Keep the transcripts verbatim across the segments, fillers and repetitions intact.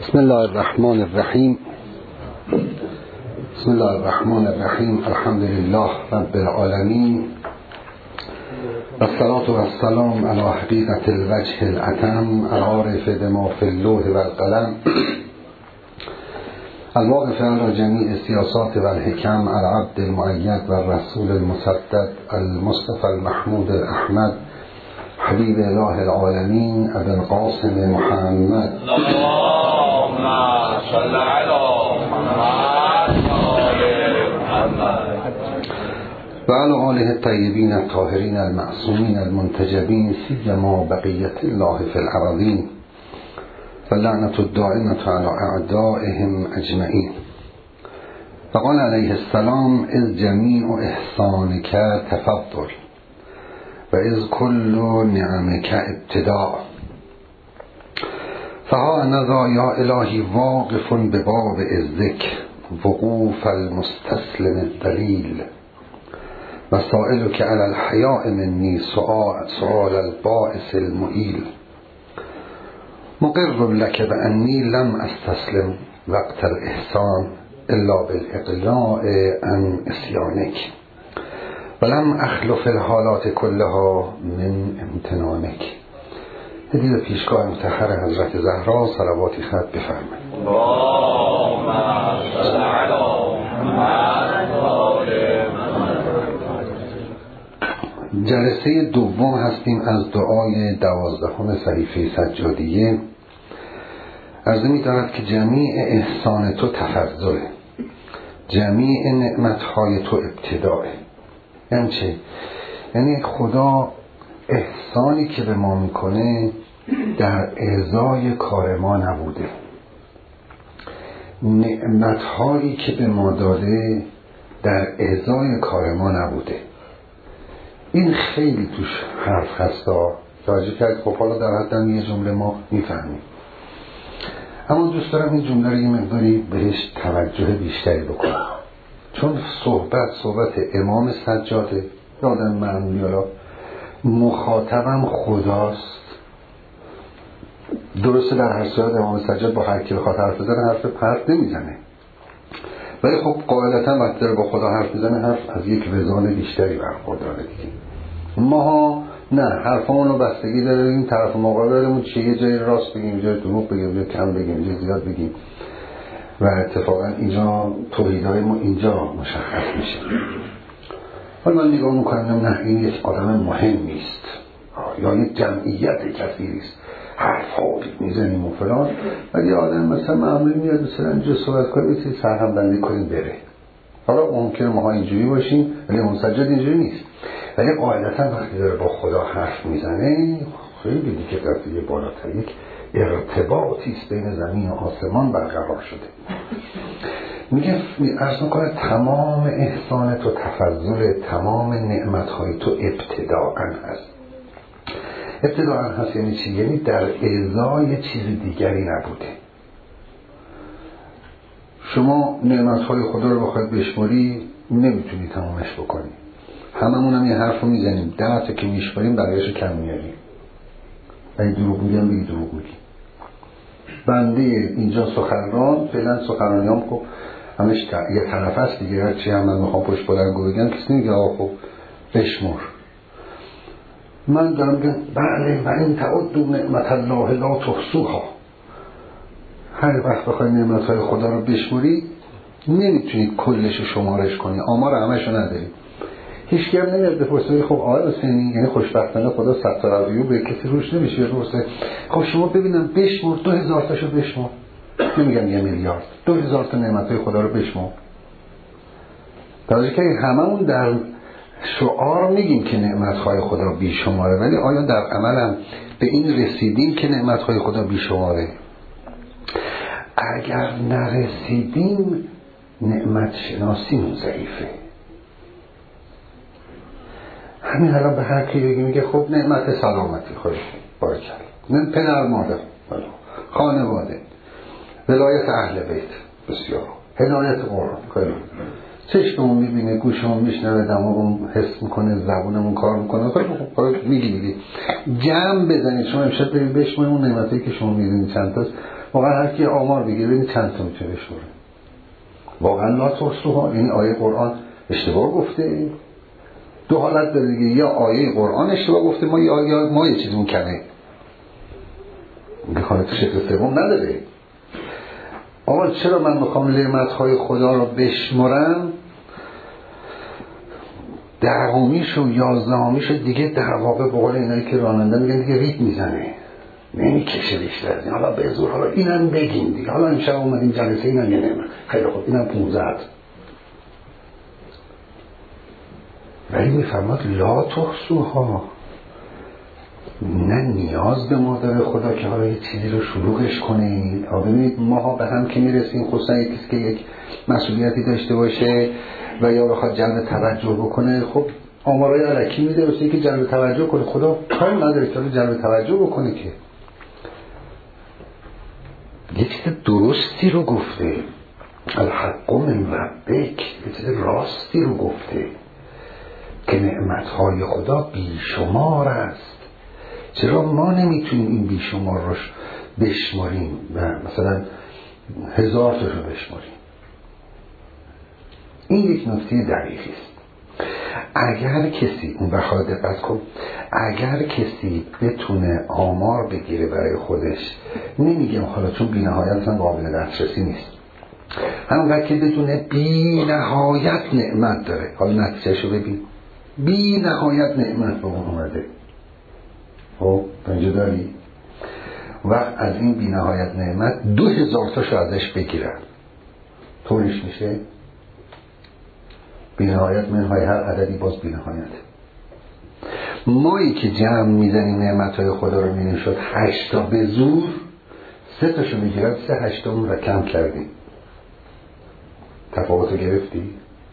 بسم الله الرحمن الرحیم بسم الله الرحمن الرحیم الحمد لله رب العالمین والصلاة والسلام على حقیقة الوجه الأتم العارف بما في اللوح والقلم الواقف على جميع السياسات والحكم العبد المؤيد والرسول المسدد المصطفى المحمود الأحمد حبيب الله العالمين أبي القاسم محمد اللهم صل على محمد وعلى آله الطيبين الطاهرين المعصومين المنتجبين سيما بقية الله في الأرضين واللعنة الدائمة على أعدائهم أجمعين. فقال عليه السلام إذ جميع إحسانك تفضل وإذ كل نعمك ابتداء فها أنا ذا يا إلهي واقف بباب عزك وقوف المستسلم الدليل وسائلك على الحياء مني سؤال, سؤال البائس المؤيل مقر لك بأني لم أستسلم وقت الإحسان إلا بالإقلاع عن إسيانك ولم أخلف الحالات كلها من امتنانك. هدیه پیشگاه مطهر حضرت زهرا صلواتی خط بفرمایید. اللهم صل على محمد جلسه دوم هستیم از دعای دوازدهم صحیفه سجادیه. عرض می دارد که جمیع احسان تو تفضله، جمیع نعمتهای تو ابتدائه. یعنی چه؟ یعنی خدا احسانی که به ما میکنه در اعضای کار ما نبوده، نعمتهایی که به ما داده در اعضای کار ما نبوده. این خیلی توش حرف هستا توجه کرد. خب حالا در حدم یه جمله ما میفهمیم، اما دوست دارم این جمله رو یه مقداری بهش توجه بیشتری بکنم، چون صحبت صحبت امام سجاده، یادم معمولی حالا مخاطبم خداست. درسته در هر صورت امام سجاد با هر کی بخواد حرف بزنه حرف پرت نمیزنه، ولی خب قاعدتا وقتی داره با خدا حرف میزنه حرف از یک وزان بیشتری برخورداره دیگه. ما نه، حرفمون رو بستگی داره این طرف مقابلمون چیه، یه جای راست بگیم، یه جای دروغ بگیم، یه کم بگیم، یه زیاد بگیم و اتفاقا اینجا توحیدهای ما اینجا مشخص میشه. حالا من نگاه میکنم نه این یک آدم مهمی است یا یک جمعیت کثیری است، حرف ها میزنیم و فلان، ولی آدم مثلا معمولی میاد مثلا اینجا صحبت کنه یه سرهم بندی کنیم بره. حالا ممکنه ما اینجوری باشیم ولی اون سجاد اینجوری نیست، ولی قاعدتا وقتی داره با خدا حرف میزنه خیلی دیگه درجه بالاتر یک ارتباطی است بین زمین و آسمان برقرار شده. میگه عرض میکنه تمام احسان تو تفضل، تمام نعمتهای تو ابتداءً هست. ابتداءً هست یعنی چی؟ یعنی در ازای چیز دیگری نبوده. شما نعمتهای خدا رو بخواید بشماری نمیتونی تمامش بکنی. هممون هم یه حرف رو میزنیم، ده تا که میشماریم بقیه‌شو کم میاریم. اگه دروغ میگم بگی دروغ میگی. بنده اینجا سخنران فعلا سخنرانیام خب همش یه طرف هست دیگه، هرچی هم من میخوام پشت بلند گو بگم کسی نمیگه آقا خب بشمر. من دارم بگم بله و این تعدوا نعمت الله لا تحصوها. هر وقت بخوای نعمتهای خدا رو بشمری نمیتونید کلش شمارش کنی، آمار همشو نداری. هیچ کی هم نمیاد بپرسه خب آقای حسینی یعنی خوشبختانه خدا ستار علیو به کسی روش نمیشه بپرسه خب شما ببینم بشمر دو هزار تاشو بشمر، نمیگم یه میلیارد، دو هزار تا نعمتهای خدا رو بشمر. درجه که هممون در شعار میگیم که نعمتهای خدا بیشماره، ولی آیا در عمل هم به این رسیدیم که نعمتهای خدا بیشماره؟ اگر نرسیدیم نعمت شناسیمون ضعیفه. همین الان به هر کی بگیم میگه خب نعمت سلامتی خوش بارکالله، نه پدر مادر، خانواده، ولایت اهل بیت، بسیار هدایت قرآن، خیلی چشممون میبینه، گوشمون میشنوه، دماغمون حس میکنه، زبونمون کار میکنه، خب میگی میگی جمع بزنید. شما امشب برید بشمارید اون نعمتایی که شما میدونید چند تاست، واقعا هر کی آمار بگیره ببینید چند تا میتونه بشوره. واقعا لا تحصوها، این آیه قرآن اشتباه گفته. دو حالت داره دیگه، یا آیه قرآن اشتباه گفته ما یا, یا ما یه چیزمون کمه. میخوانه تو شکل سوم نداره. آقا چرا من میخوام نعمتهای خدا رو بشمرم؟ دهمیش و یازدهمیش دیگه در واقع به قول اینایی که راننده میگن دیگه ریت میزنه، نمیکشه بیشتر از این. حالا به زور حالا اینم بگیم دیگه، حالا امشب اومدیم جلسه اینم یه نعمت، خیلی خوب اینم پونزد. ولی میفرماد لا تحصوها، نه نیاز به ما داره خدا که حالا یه چیزی رو شلوغش کنه. ببینید ماها به هم که میرسیم، خصوصا یکی که یک مسئولیتی داشته باشه و یا بخواد جلب توجه بکنه، خب آمارای علکی میده واسه که جلب توجه کنه. خدا کاری نداره که جلب توجه بکنه، که یه چیز درستی رو گفته، الحق من ربک، یه چیز راستی رو گفته که نعمتهای خدا بیشمار است. چرا ما نمیتونیم این بیشمار رو بشماریم و مثلا هزار تاشو بشماریم؟ این یک نکته دقیقی است. اگر کسی اون بخواد دقت کن، اگر کسی بتونه آمار بگیره برای خودش، نمیگم حالا چون بی نهایت من قابل دسترسی نیست، همونقدر که بدونه بی نهایت نعمت داره، حالا نتیجهشو ببین، بی نهایت نعمت به اون اومده. خب اینجا داری و از این بی نهایت نعمت دو هزار تاشو ازش بگیرن، طوریش میشه بی نهایت منهای هر عددی باز بی نهایت. مایی که جمع میزنیم نعمتهای خدا رو می‌بینیم شد هشتا به زور، سه تاشو میگیرن، سه هشتامون رو کم کردیم. تفاوتو گرفتی؟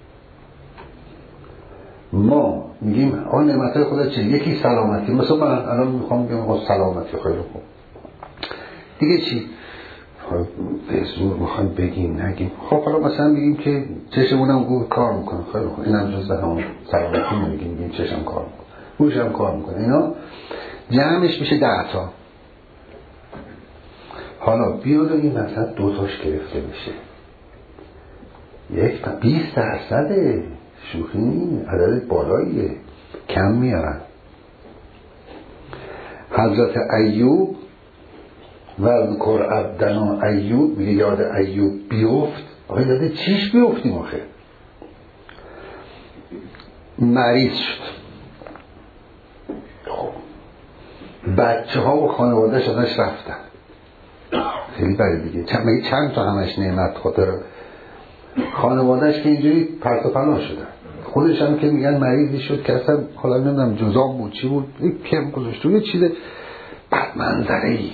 ما میگیم آن نعمتهای خدا چه؟ یکی سلامتی، مثلا من الان میخوام بگم سلامتی، خیلی خوب، دیگه چی؟ به زور میخوام بگیم نگیم. خب حالا مثلا بگیم که چشمونم گوه کار میکنه، خیلی خوب، اینم جز به همون سلامتی نمیگیم، میگیم چشم کار میکنه، گوشم کار میکنه، اینا جمعش میشه ده تا. حالا بیاد و این مطلب دوتاش گرفته میشه، یک تا بیست درصده، شوخی نیم، عدد بالاییه، کم میارن. حضرت ایوب و ذکر عبدنا ایوب میگه یاد ایوب بیفت. آقا یاد چیش بیفتیم آخه؟ مریض شد، خب بچه ها و خانوادهش ازش رفتن، خیلی بره دیگه، چند, میگه چند تا همش نعمت خاطر خانوادهش که اینجوری پرت و پلا شدن، خودش هم که میگن مریضی شد که اصلا حالا نمیدونم جزام بود چی بود، یک کم گذاشت یه چیز بد منظره‌ای،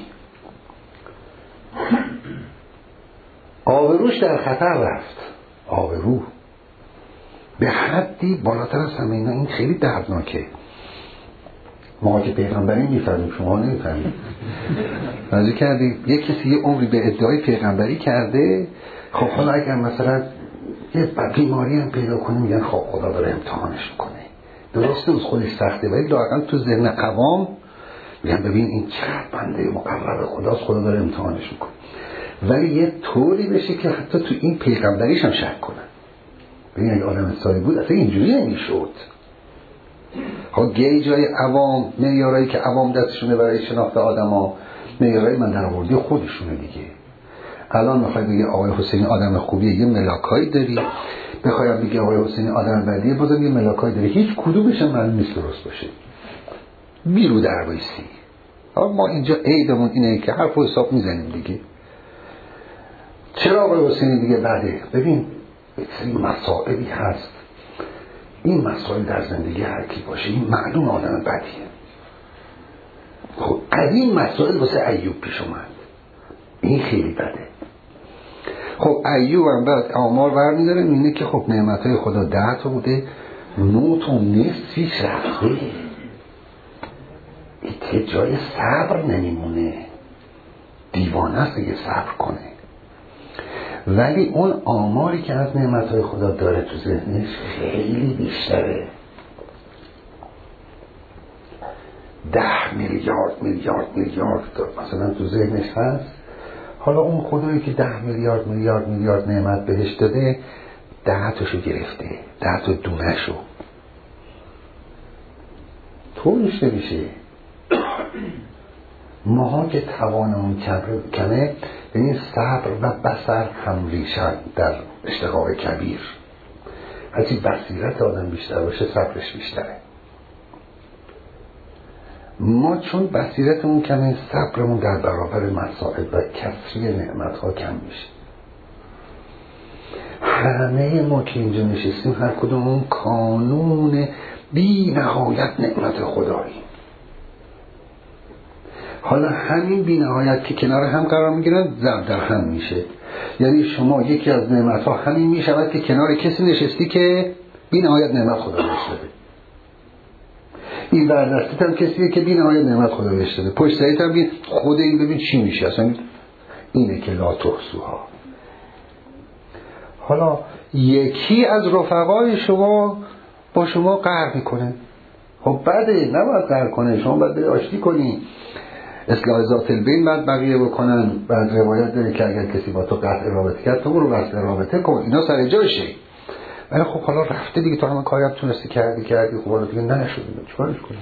آبروش در خطر رفت. آبرو به حدی بالاتر از همه اینا، این خیلی دردناکه. ما که پیغمبری میفهمیم، شما نمیفهمیم. راضی کردی یک کسی یه عمری به ادعای پیغمبری کرده، خب حالا اگر مثلا یه بیماری هم پیدا کنه میگن خب خدا داره امتحانش میکنه. درسته از خودش سخته، ولی لااقل تو ذهن عوام میگن ببین این چقدر بنده مقرب خداست، خدا داره امتحانش میکنه. ولی یه طوری بشه که حتی تو این پیغمبریش هم شک کنن. ببین اگه آدم سالی بود اصلا اینجوری نمیشد. ها گه جای عوام، معیارایی که عوام دستشونه برای شناخت آدما، معیارای من در آوردی خودشونه دیگه. الان میخوای بگی آقای حسینی آدم خوبیه، یه ملاکایی داری، بخوایم بگی آقای حسینی آدم بدیه، بازم یه ملاکایی داری، هیچ کدومش هم معلوم نیست درست باشه. بیرو در وایسی. ما اینجا عیبمون اینه که حرف و حساب میزنیم دیگه. چرا آقای حسینی دیگه بده؟ ببین یک سری مسائلی هست، این مسائل در زندگی هر کی باشه این معلوم آدم بدیه. خب از این مسائل واسه ایوب پیش اومد، این خیلی بده. خب ایوب هم بعد آمار برمی‌داره می‌بینه که خب نعمت‌های خدا ده تا بوده، نه تا نصفش رفته. این جای صبر نمیمونه، دیوانه است اگه صبر کنه. ولی اون آماری که از نعمت‌های خدا داره تو ذهنش خیلی بیشتره. ده میلیارد میلیارد میلیارد مثلا تو ذهنش هست. حالا اون خدایی که ده میلیارد میلیارد میلیارد نعمت بهش داده، ده تاشو گرفته، ده تا دونهشو. طورش نمیشه. ماها که توانمون کمه، یعنی صبر و بصر هم ریشن در اشتقاق کبیر. هرچی بصیرت آدم بیشتر باشه صبرش بیشتره. ما چون بصیرتمون کمه، صبرمون در برابر مصائب و کسری نعمتها کم میشه. همه ما که اینجا نشستیم هر کدوم اون کانون بی نهایت نعمت خدایی. حالا همین بی نهایت که کنار هم قرار میگیرن ضرب در هم میشه. یعنی شما یکی از نعمت ها همین میشود که کنار کسی نشستی که بی نهایت نعمت خدا بهش داده. این بردستت هم کسیه که بی نهایت نعمت خدا بهش داده. پشت سرت هم بین خود این ببین چی میشه. اصلا اینه که لا تحصوها. حالا یکی از رفقای شما با شما قهر میکنه، خب بده، نباید قهر کنه، شما باید به آشتی کنی، اصلاح ذات البین بعد بقیه بکنن. بعد روایت داره که اگر کسی با تو قطع رابطه کرد تو برو وصل رابطه کن، اینا سر جاشه. ولی خب حالا رفته دیگه، تو همه کاری تونستی کردی کردی خب حالا دیگه نشد، چیکارش کنی؟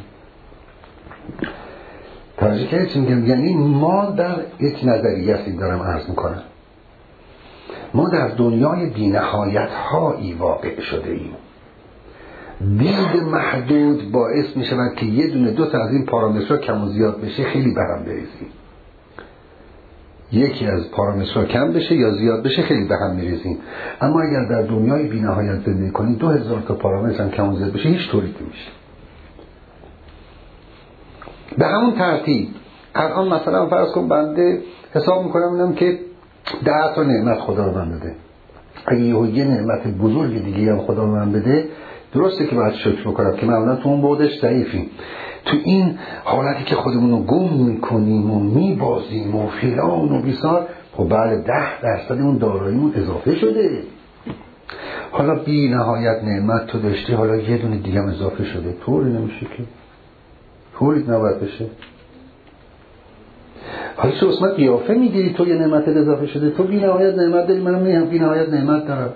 توجه کردید چی میگم؟ یعنی ما در یک نظریه هستیم، دارم عرض میکنم، ما در دنیای بی‌نهایت هایی واقع شده ایم. دید محدود باعث می شود که یه دونه دو تا از این پارامترها کم و زیاد بشه، خیلی برهم بریزیم. یکی از پارامترها کم بشه یا زیاد بشه خیلی به هم میریزیم. اما اگر در دنیای بی‌نهایت زندگی کنیم دو هزار تا پارامتر هم کم و زیاد بشه هیچ طوری نمیشه. به همون ترتیب الان مثلا فرض کن بنده حساب میکنم اینم که ده تا نعمت خدا رو من بده. اگه یه نعمت بزرگ دیگه هم خدا رو من بده، درسته که باید شکر بکنم که معمولا تو اون بودش ضعیفیم. تو این حالتی که خودمون رو گم میکنیم و میبازیم و فلان و بیسار، خب بله ده درصد اون داراییمون اضافه شده. حالا بی نهایت نعمت تو داشتی، حالا یه دونه دیگه هم اضافه شده. طوری نمیشه که، طوری نباید بشه. حالا چه اسمت قیافه میگیری تو یه نعمت اضافه شده، تو بی نهایت نعمت داری، منم بی نهایت نعمت دارم،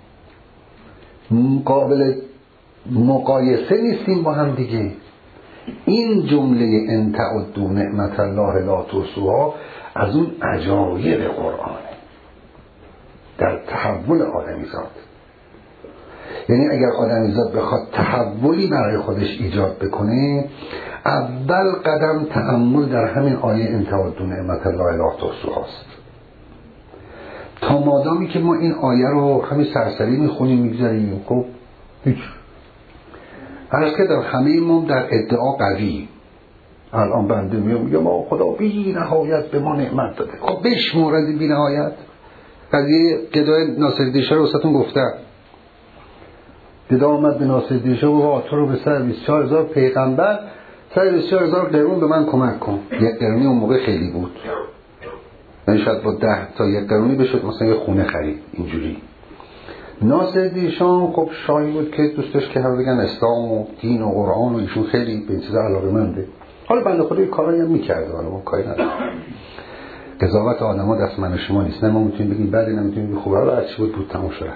قابل مقایسه نیستیم با هم دیگه. این جمله ان تعدوا نعمت الله لا تحصوها از اون عجایب قرآنه در تحول آدمیزاد. یعنی اگر آدمیزاد بخواد تحولی برای خودش ایجاد بکنه، اول قدم تأمل در همین آیه ان تعدوا نعمت الله لا تحصوهاست. تا مادامی که ما این آیه رو همین سرسری میخونیم میگذاریم، خب هیچ هرچه که در همه ما در ادعا قوی. الان بنده میگم یا ما خدا بی نهایت به ما نعمت داده، خب بشمور از این بی نهایت. قضیه گدای ناصرالدین شاه رو واسهتون گفتم. گدا آمد به ناصرالدین شاه و تو رو به سر بیست و چهار هزار پیغمبر، سر بیست و چهار هزار قرون به من کمک کن. یک قرونی اون موقع خیلی بود، یعنی شاید با ده تا یک قرونی بشد مثلا یه خونه خرید. اینجوری ناصرالدین شاه خب شاهی بود که دوستش که هم بگن اسلام و دین و قرآن و ایشون خیلی به این چیزا علاقه‌منده. حالا بنده خدا این کارایی هم می‌کرده، حالا ما کاری نداریم. قضاوت آدم‌ها دست من و شما نیست. نه ما میتونیم بگیم بله، نه میتونیم بگیم خوبه، حالا هر چی بود بود تموم شد.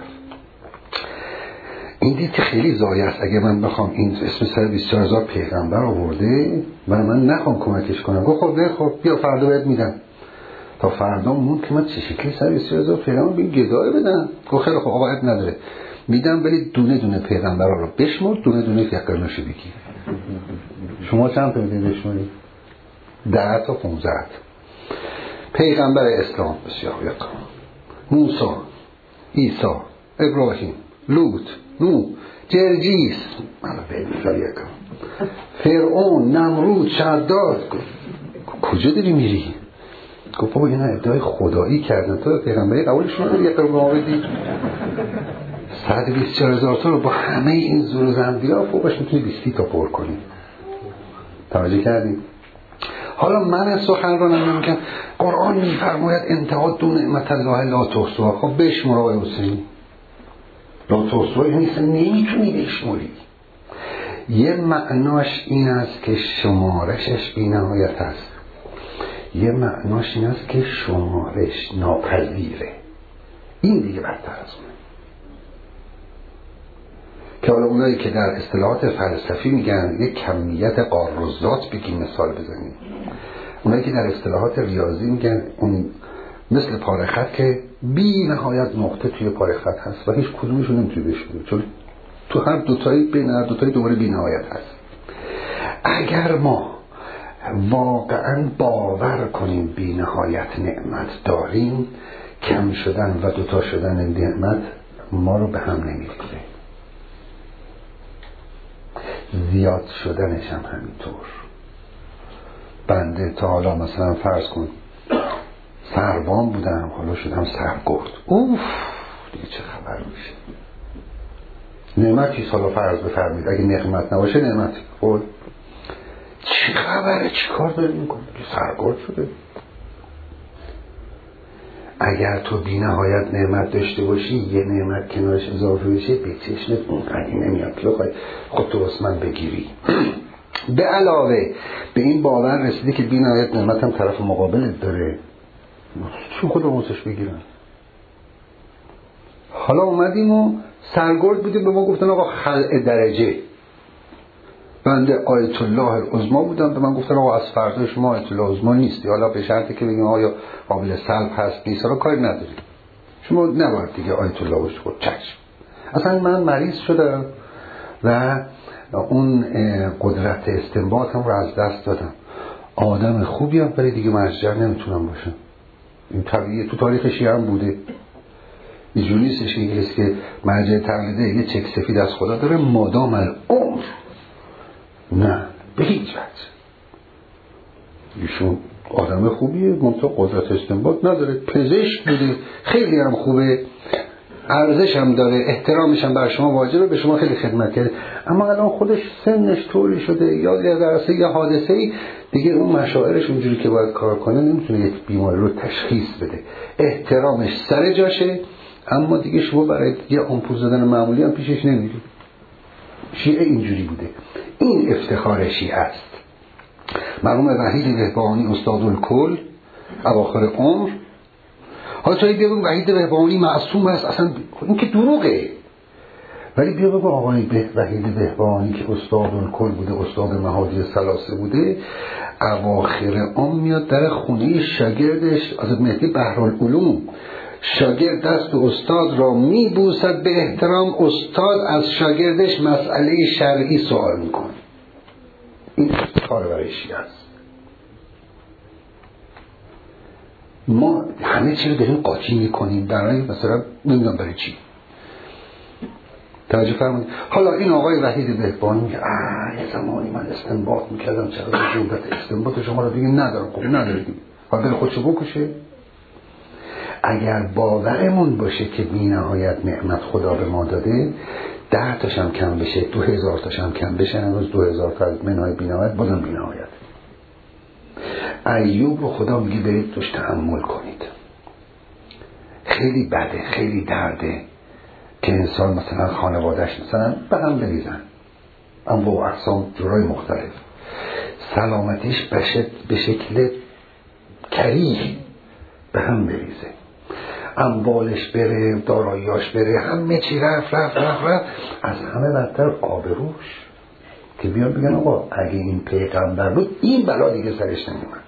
این دید که خیلی ضایع است. اگه من بخوام این اسم سر بیست و چهار هزار پیغمبر آورده و من نخوام کمکش کنم، گفت خب نه خب بیا فردا بهت میدم. تا فردا مون که من چه شکلی سر بیست و چهار هزار پیغمبر به این گدای بدم؟ گفت خیلی خب آقا عیب نداره میدم، ولی دونه دونه پیغمبرا رو بشمر، دونه دونه یک قرنشو بگی. شما چند تا میدید بشماری؟ ده تا پونزده. پیغمبر اسلام بسیار یکم، موسی، عیسی، ابراهیم، لوط، نوح، جرجیس، من بسیار یکم، فرعون، نمرود، شداد. کجا داری میری؟ گفت بابا اینا ادعای خدایی کردن، تو پیغمبری قبولشون رو یک قرون آوردی؟ صد و بیست و چهار هزار تا رو با همه این زور و زندی ها فوقش میتونی بیستی تا پر کنی. توجه کردیم؟ حالا من سخنرانم نمیگم قرآن میفرماید ان تعدوا نعمت الله لا تحصوها. خب بشمر آقای حسینی، لا تحصوها یعنی نمیتونی بشمری. یه معناش این است که شمارشش بی‌نهایت است، یه معناش این است که شمارش ناپذیره. این دیگه بدتر از اونه که حالا اونایی که در اصطلاحات فلسفی میگن یک کمیت قارالذات بگیم مثال بزنیم، اونایی که در اصطلاحات ریاضی میگن اون مثل پاره خط که بی نهایت نقطه توی پاره خط هست و هیچ کدومشون نمیتونی بشونی، چون تو هر دوتایی بین هر دوتایی دوباره بی نهایت هست. اگر ما واقعا باور کنیم بی نهایت نعمت داریم، کم شدن و دوتا شدن نعمت ما رو به هم نمی‌ریزه، زیاد شدنش هم همینطور. بنده تا حالا مثلا فرض کن سروان بودم، حالا شدم سرگرد، اوف دیگه چه خبر میشه. نعمتی حالا فرض بفرمید اگه نعمت نباشه نعمت خود چه خبره، چی کار داری میکنه که سرگرد شده. اگر تو بی نهایت نعمت داشته باشی یه نعمت کنارش اضافه بشه به چشمت اونقدی نمیاد که بخوای خود تو من بگیری. به علاوه به این باور رسیدی که بی نهایت نعمت هم طرف مقابلت داره، چون خود موسش بگیرن. حالا اومدیم و سرگرد بودیم، به ما گفتن آقا خلع درجه. بنده آیت الله العظما بودم، به من گفتن آقا از فردا شما آیت الله العظما نیستی، حالا به شرطی که بگیم آیا قابل سلب هست نیست، حالا کاری نداری، شما نباید دیگه آیت الله باشی. خود چشم. اصلا من مریض شدم و اون قدرت استنباط هم رو از دست دادم. آدم خوبی هم ولی دیگه مرجع نمیتونم باشم. این طبیعیه، تو تاریخ شیعه هم بوده. اینجوری نیستش که کسی که مرجع تقلیده یه چک سفید از خدا داره مادام العمر، نه به هیچ وجه. ایشون آدم خوبیه منطقه قدرت استنباط نداره، پزشک بوده، خیلی هم خوبه، ارزش هم داره، احترامش هم بر شما واجبه، به شما خیلی خدمت کرده، اما الان خودش سنش طوری شده یا درسته یا حادثه‌ای دیگه اون مشاعرش اونجوری که باید کار کنه نمیتونه یک بیماری رو تشخیص بده. احترامش سر جاشه، اما دیگه شما برای یه آمپول زدن معمولی هم پیشش نمیری. شیعه اینجوری بوده. این افتخار شیعه است. مرحوم وحید بهبهانی استاد الکل اواخر عمر، حالا توی بیا بگو وحید بهبهانی معصوم است، اصلا این که دروغه، ولی بیا بگو آقای به وحید بهبهانی که استاد الکل بوده، استاد مهادی ثلاثه بوده، اواخر عمر میاد در خونه شاگردش حضرت مهدی بحرالعلوم، شاگرد دست استاد را میبوسد به احترام، استاد از شاگردش مسئله شرعی سوال میکنه. این افتخار برای شیعه است. ما همه چی رو داریم قاطی میکنیم برای مثلا نمیدونم برای چی. توجه فرمایید. حالا این آقای وحید بهبهانی میگه آه یه زمانی من استنباط میکردم چرا جنبت استنباط شما رو دیگه ندارم. خب نداریم، حالا دل خودشو بکشه. اگر باورمون باشه که بی نهایت نعمت خدا به ما داده، ده تاشم کم بشه، دو هزار تاشم کم بشه، هنوز دو هزار تا از منهای بی نهایت بازم بی نهایت. ایوب رو خدا میگه برید توش تحمل کنید. خیلی بده، خیلی درده که انسان مثلا خانوادهش مثلا به هم بریزن، اما با اقسام جورای مختلف، سلامتیش به شکل کریه به هم بریزه، اموالش بره، داراییاش بره، همه چی رفت رفت رفت رفت، از همه بدتر آبروش که بیان بگن آقا اگه این پیغمبر بود این بلا دیگه سرش نمیومد.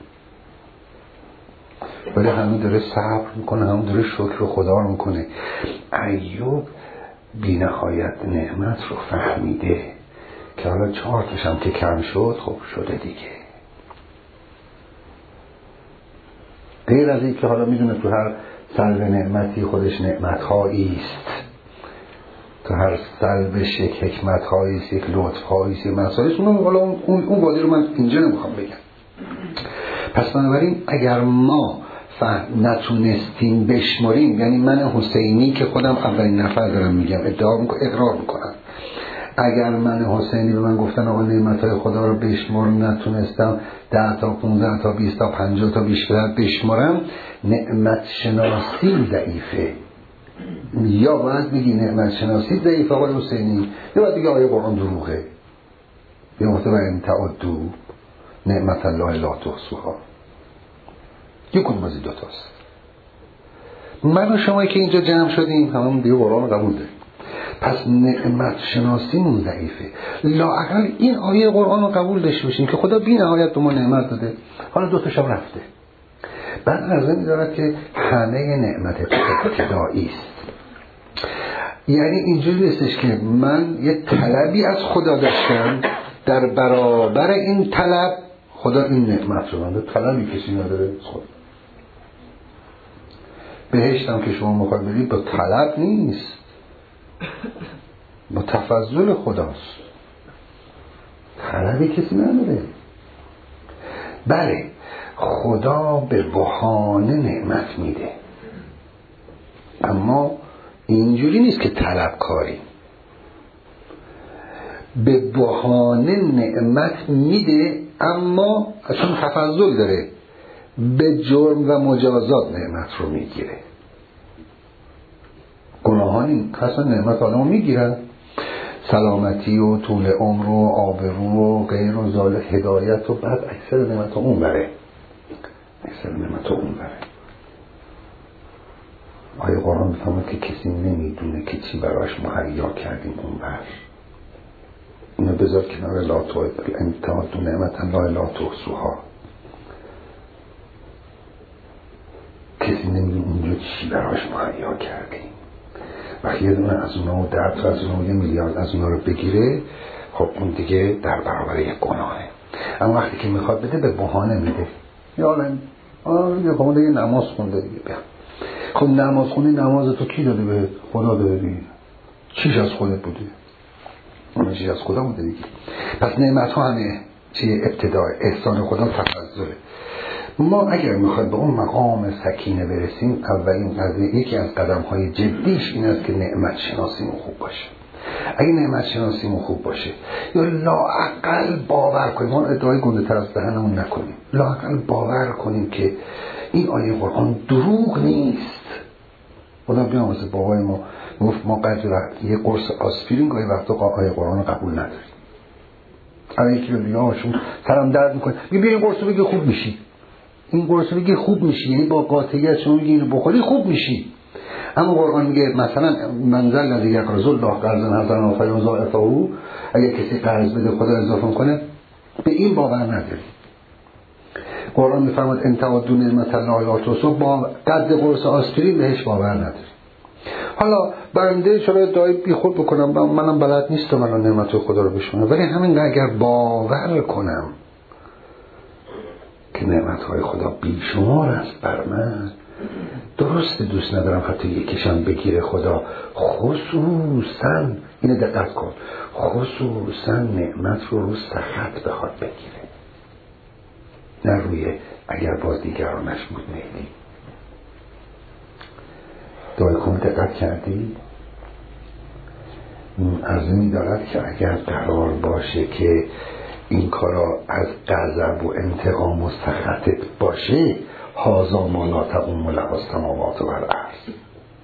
ولی همون داره صبر میکنه، همون داره شکر خدا رو میکنه. ایوب بی نهایت نعمت رو فهمیده که حالا چهار تاشم که کم شد، خب شده دیگه. غیر از این که حالا میدونه تو هر سلب نعمتی خودش نعمت‌هایی است، تو هر سلبش یک حکمت‌هایی است، یک لطف‌هایی است، مسائلش اون حالا اون اون وادی رو من اینجا نمیخوام بگم. پس بنابراین اگر ما نتونستیم بشماریم، یعنی من حسینی که خودم اولین نفر دارم میگم، ادعا میکنم، اقرار میکنم، اگر من حسینی به من گفتن آقا نعمتهای خدا رو بشمار، نتونستم ده تا پونزده تا بیست تا پنجاه تا بیشتر بشمارم، نعمت شناسی ضعیفه. یا باید بگی نعمت شناسی ضعیفه آقای حسینی، یا باید بگی آیه قرآن دروغه، یا محتوى این تعدو نعمت الله لا تحصوها. یک کدوم از این دوتاست. من و شما که اینجا جمع شدیم همون دیگه قرآن قبول داریم، پس نعمت شناسیمون ضعیفه. لااقل این آیه قرآن رو قبول داشته باشیم که خدا بی نهایت به ما نعمت داده، حالا دو تا شب رفته. بعد عرضه می‌دارد که همه نعمت ابتدایی است. یعنی اینجوری نیستش که من یه طلبی از خدا داشتم، در برابر این طلب خدا این نعمت رو داده. طلبی کسی نداره خدا. بهشتم که شما میخواید برید با طلب نیست، با تفضل خداست. طلبی کسی نداره. بله خدا به بهانه نعمت میده، اما اینجوری نیست که طلب کاری. به بهانه نعمت میده، اما چون تفضل داره به جرم و مجازات نعمت رو میگیره. گناهانی اصلا نعمت آدمو میگیرن، سلامتی و طول عمر و آبرو و غیر و ذال هدایت و بعد اکثر نعمت اون بره اکثر نعمت اون بره آیه قرآن میفهمد که کسی نمیدونه که چی براش مهیا کردیم اون بر. اینو بذار کنار لا تو انتها تو نعمت الله لا تحصوها. کسی نمیدونه اونجا چی براش مهیا کردیم. وقتی یه دونه از اونا و ده تا از اونا و یه میلیارد از اونا رو بگیره، خب اون دیگه در برابر یک گناهه. اما وقتی که میخواد بده به بهانه میده. یا الان آه یه قوم دیگه نماز خونده دیگه بیا. خب نماز خونی، نماز تو کی داده به خدا داده دیگه؟ چیش از خودت بوده؟ اون چیش از خدا بوده دیگه. پس نعمت ها همه چیه؟ ابتداء احسان خدا تفضله. ما اگر میخواد به اون مقام سکینه برسیم، اولین قضیه یکی از قدم های جدیش این است که نعمت شناسیمون خوب باشه. اگه نعمت شناسیمون خوب باشه، یا لااقل باور کنیم، ما ادعای گنده تر از دهنمون نکنیم، لااقل باور کنیم که این آیه قرآن دروغ نیست. خدا بیامرزه بابای ما گفت ما قدر یه قرص آسپرین گاهی وقتا آیه قرآن رو قبول نداریم. الان یکی رو دیگه سرم درد میکنه بیا این قرص رو بگی خوب میشی، این قرص رو بگی خوب میشی، یعنی با قاطعیت شما میگی اینو بخوری خوب میشی. اما قرآن میگه مثلا منزل الذی یقرض الله قرضا حسنا فیضاعفه، اگه کسی قرض بده خدا اضافه کنه، به این باور نداری. قرآن میفرماد ان تعدوا نعمت الله لا تحصوها، با قد قرص آسپرین بهش باور نداری. حالا بنده چرا ادعای بیخود بکنم، منم بلد نیستم من نعمت خدا رو بشمارم، ولی همین اگر باور کنم که نعمت‌های خدا بیشمار است بر من، درسته دوست ندارم حتی یکیشم بگیره خدا، خصوصا اینو دقت کن، خصوصا نعمت رو رو سخط بخواد بگیره، نه روی اگر باز دیگرانش بود نیدی. دعای کن دقت کردی؟ عرض می دارد که اگر قرار باشه که این کارا از غضب و انتقام و سخطت باشه، هازا ما لا تقوم له السماوات و الارض.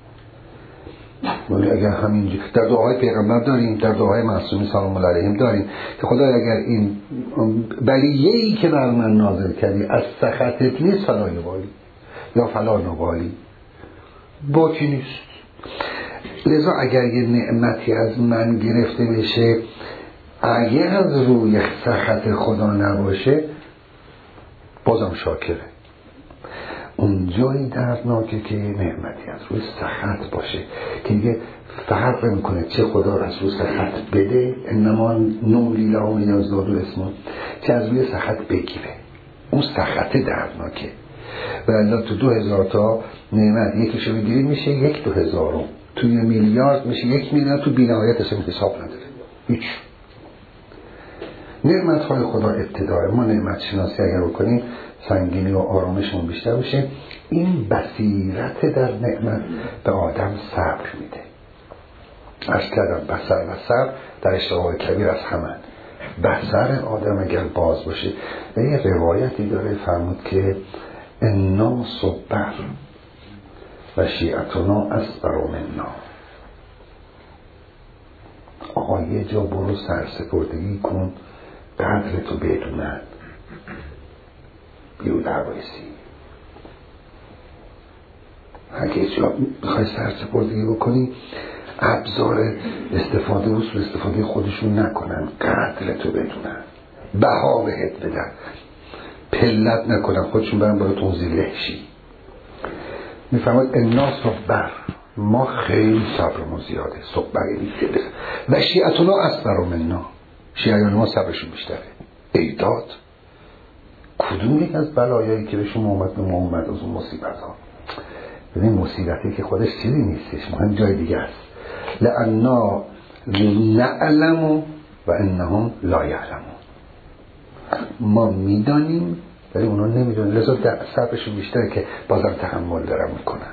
ولی اگر همین در دعاهای پیغمبر داریم، در دعاهای معصومین سلام الله علیهم داریم که خدای اگر این بلیه‌ای که بر من نازل کردی از سخطت نیست فلا یبالی یا فلا نبالی، باکی نیست. لذا اگر یه نعمتی از من گرفته بشه اگر از روی سخط خدا نباشه بازم شاکره. اون جایی دردناکه که نعمتی از روی سخط باشه که دیگه فرق میکنه چه خدا از روی سخط بده، انما نولی لهم یزدادوا اسما، چه از روی سخط بگیره. اون سخط دردناکه. و الا تو دو هزار تا نعمت یکیشو بگیری میشه یک دو هزارم، توی میلیارد میشه یک میلیارد، تو بی‌نهایت اصلا حساب نداره هیچ. نعمت های خدا ابتدای ما نعمت شناسی اگر بکنیم سنگینی و آرامشمون بیشتر میشه. این بصیرت در نعمت به آدم صبر میده. عرض کردم بصر و صبر در اشتباه کبیر از همه. بصر آدم اگر باز باشه، و یه روایتی داره فرمود که انا صبر و شیعتنا اصبر منا. آقا یه جا برو سرسپردگی کن، قدر تو بدونن، بیرو در بایستی. اگه جا بخوای سرسپردگی بکنی ابزار استفاده و سوء استفاده خودشون نکنن، قدر تو بدونن، بها بهت بدن، پلت نکنن، خودشون برن برای تنزیل لحشی. میفهمد الناس صبر، ما خیلی صبرمون زیاده، صبر نیسته و شیعتنا اصبر منا، شیعیان ما صبرشون بیشتره. ایداد کدوم یک از بلایایی که بهشون اومد به ما اومد از اون مصیبت ها؟ ببین مصیبتی که خودش چیزی نیستش، مهم جای دیگه است. لأننا نعلم و انهم لا یعلمون، ما میدانیم ولی اونا نمیدونن، لذا صبرشون بیشتره که بازم تحمل دارن میکنن.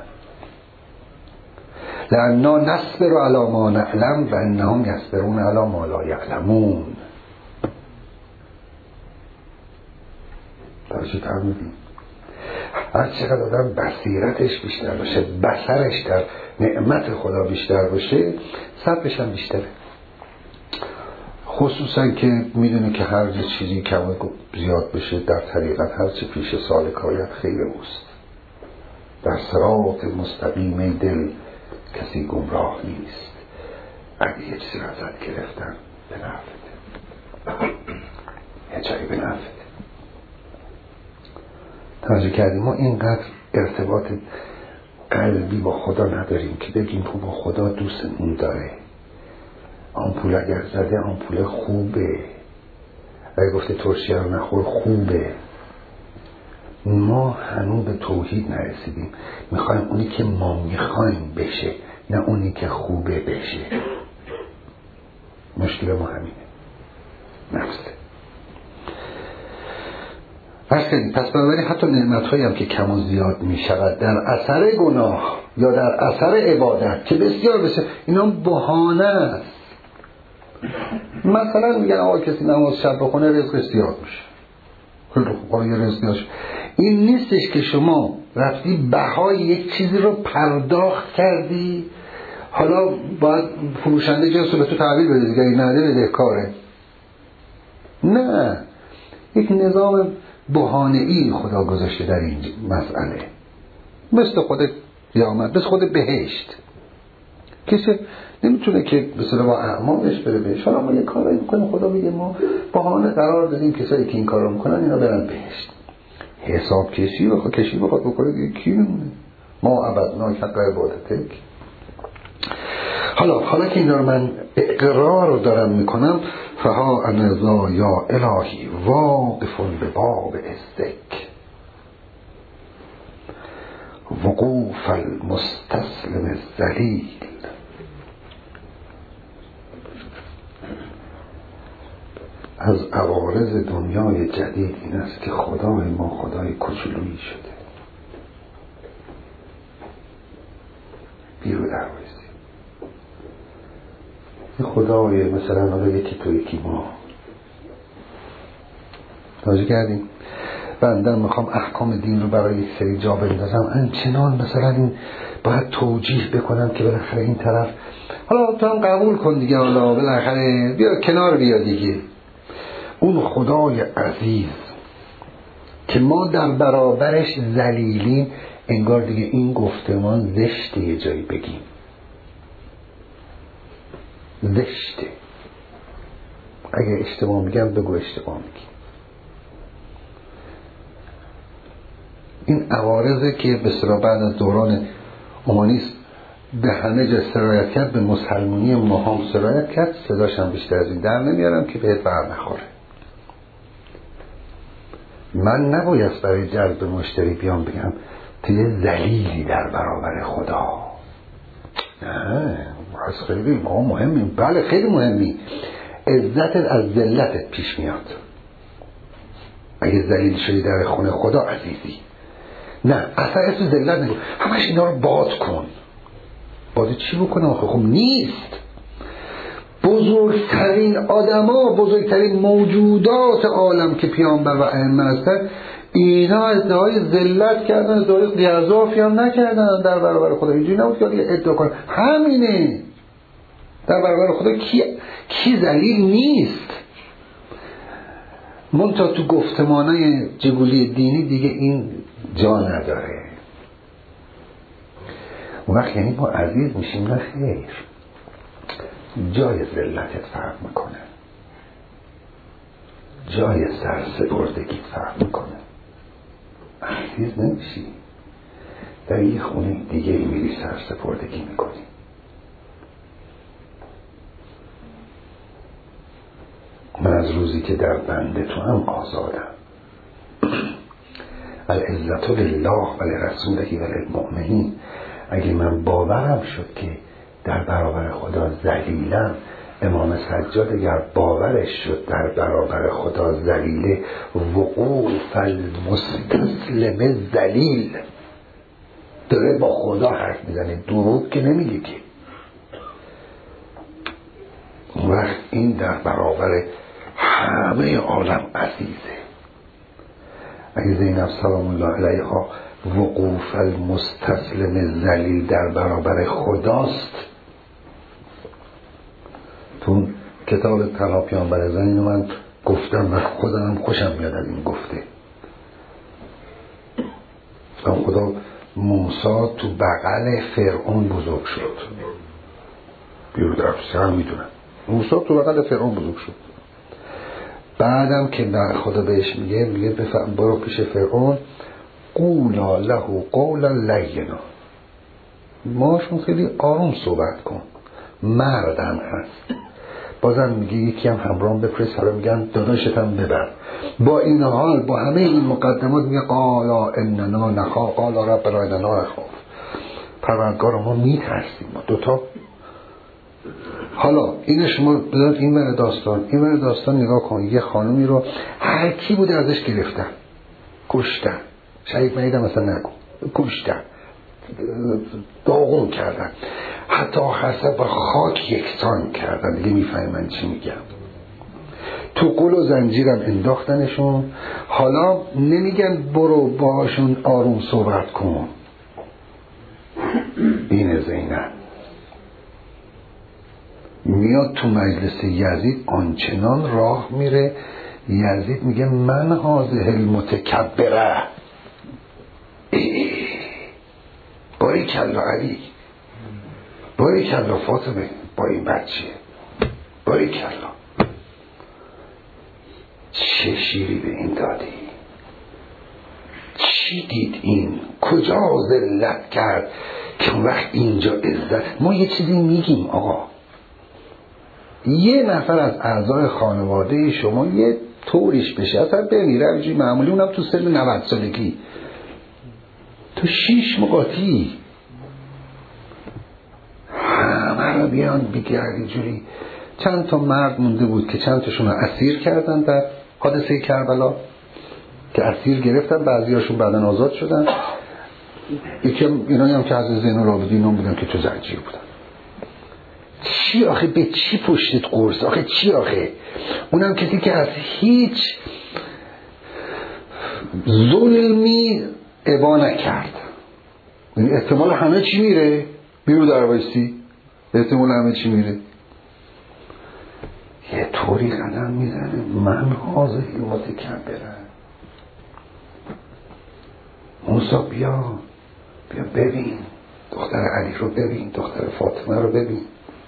لأننا نصبر علی ما نعلم و انهم یصبرون علی ما لا یعلمون. توجه فرمودین؟ هر چقدر آدم بصیرتش بیشتر باشه، بصرش در نعمت خدا بیشتر باشه، صبرش هم بیشتره. خصوصا که میدونه که هر چیزی کم زیاد بشه در طریقت هر چه پیش سالکایت خیر اوست. در صراط مستقیم دل کسی گمراه نیست. اگه یه چیزی رو ازت گرفتن به نفته، یه جایی به نفته. توجه کردیم ما اینقدر ارتباط قلبی با خدا نداریم که بگیم که با خدا دوستمون داره. آمپول اگر زده آمپول خوبه، اگر گفته ترشیه رو نخور خوبه. ما هنوز به توحید نرسیدیم، میخوایم اونی که ما میخوایم بشه، نه اونی که خوبه بشه. مشکل ما همینه، نفسه. پس بنابراین حتی نعمت‌هایی هم که کم و زیاد می‌شود در اثر گناه یا در اثر عبادت که بسیار بسیار، اینا بهانه است. مثلا میگن آقا کسی نماز شب بخونه رزق زیاد میشه، خیلی خوب، حالا یه رزق زیاد. این نیستش که شما رفتی بهای یک چیزی رو پرداخت کردی، حالا باید فروشنده جنس رو به تو تحویل بده دیگه، این نده بده کاره. نه، یک نظام بهانه‌ای خدا گذاشته در این مسئله، مثل خود قیامت، مثل خود بهشت. کسی نمیتونه که مثلا با اعمالش بره بهشت. حالا ما یه کاری میکنیم، خدا میگه ما بهانه قرار دادیم کسایی که این کارو میکنن اینا برن بهشت. حساب کشی بخواد کشی بخواد بکنه دیگه کی میمونه؟ ما عبدنا حق عبادتک. حالا حالا که این رو من اقرار رو دارم میکنم، فها انذا یا الهی واقف به باب استک وقوف المستسلم الذلیل. از عوارض دنیای جدید این است که خدای ما خدای کوچولویی شده. بیرو در وایسی خدای مثلا حالا یکی تو یکی ما. توجه کردیم؟ بنده میخوام احکام دین رو برای یک سری جا بندازم، انچنان مثلا این باید توجیه بکنم که بالاخره این طرف، حالا تو هم قبول کن دیگه، حالا بالاخره بیا کنار بیا دیگه. اون خدای عزیز که ما در برابرش ذلیلیم، انگار دیگه این گفتمان زشته یه جایی بگیم، زشته. اگه اشتباه میگم بگو اشتباه میگی. این عوارضه که به صورت بعد از دوران اومانیسم به همه جا سرایت کرد، به مسلمانی ما هم سرایت کرد. صداش هم بیشتر از این در نمیارم که بهت بر نخوره. من نباید برای جلب مشتری بیام بگم تو یه ذلیلی در برابر خدا. نه، از خیلی ما مهمیم. بله خیلی مهمی. عزتت از ذلتت پیش میاد. اگه ذلیل شدی در خونه خدا عزیزی. نه، اصلا اسم ذلت نگو، همش اینا رو باد کن. باد چی بکنم آخه؟ خب نیست. بزرگترین آدما، بزرگترین موجودات عالم که پیامبر و ائمه هستن، اینا ادعای ذلت کردن، ادعای قیاضافی هم نکردن در برابر خدا. اینجوری نبود که ادعا کنن همینه در برابر خدا. کی کی ذلیل نیست؟ منتها تو گفتمانای جگولی دینی دیگه این جا نداره. اون وقت یعنی ما عزیز میشیم؟ نه خیر، جای ذلتت فرق میکنه، جای سرسپردگی فرق میکنه. عزیز نمیشی، در یه خونه دیگه ای میری سرسپردگی میکنی. من از روزی که در بنده تو هم آزادم، العزت لله و لرسوله و للمؤمنین. اگه من باورم شد که در برابر خدا ذلیلم، امام سجاد اگر باورش شد در برابر خدا ذلیله، وقوف المستسلم ذلیل، داره با خدا حرف میزنه، دروغ که نمیگه که. اون وقت این در برابر همه عالم عزیزه. اگه زینب سلام الله علیها وقوف المستسلم ذلیل در برابر خداست، تو کتاب طلا پیامبر زن اینو من گفتم و خودم خوشم میاد از این گفته. خدا موسی تو بغل فرعون بزرگ شد، بیرو در سر میدونم موسی تو بغل فرعون بزرگ شد. بعدم که خدا بهش میگه میگه بفهم برو پیش فرعون، قولا له قولا لینا، ماشون خیلی آروم صحبت کن، مردم هست. بازم میگه یکی هم همراهم بپرس، حالا میگن داداشت هم ببر. با این حال با همه این مقدمات میگه قالا اننا نخاف، قالا ربنا اننا نخاف، پروردگار ما میترسیم. ما دوتا حالا این شما بذارید این ور داستان، این ور داستان نگاه کن. یه خانومی رو هر کی بوده ازش گرفتن، کشتن، شهید مریدم مثلا نگو، کشتن، داغون کردن، حتی حسب خاک یکسان کردن. دیگه میفهمی من چی میگم. تو قل و زنجیرم انداختنشون. حالا نمیگن برو باشون آروم صحبت کن. این زینب میاد تو مجلس یزید، آنچنان راه میره، یزید میگه من هذه المتکبره، باریکلا علی، باریکلا فاطمه، با این بچه، باریکلا، چه شیری به این دادی؟ چی دید این؟ کجا ذلت کرد که اون وقت اینجا عزت؟ ما یه چیزی میگیم آقا، یه نفر از اعضای خانواده شما یه طوریش بشه اصلا بمیره اینجوری معمولی، اونم تو سن نود سالگی، تو شیش مقاطی همه رو بیان بگرد اینجوری. چند تا مرد مونده بود که چند تاشون رو اسیر کردن در حادثه کربلا، که اسیر گرفتن، بعضیاشون بعدن آزاد شدن. یکی اینایی هم که از زین العابدین هم بودن که تو زنجیر بودن. چی آخه؟ به چی پشتت قرص؟ آخه چی آخه؟ اونم کسی که از هیچ ظلمی ابا نکرد. احتمال همه چی میره بیرو در وایسی، احتمال همه چی میره. یه طوری قدم میزنه من حاضر متکبرم. موسی بیا بیا ببین دختر علی رو، ببین دختر فاطمه رو، ببین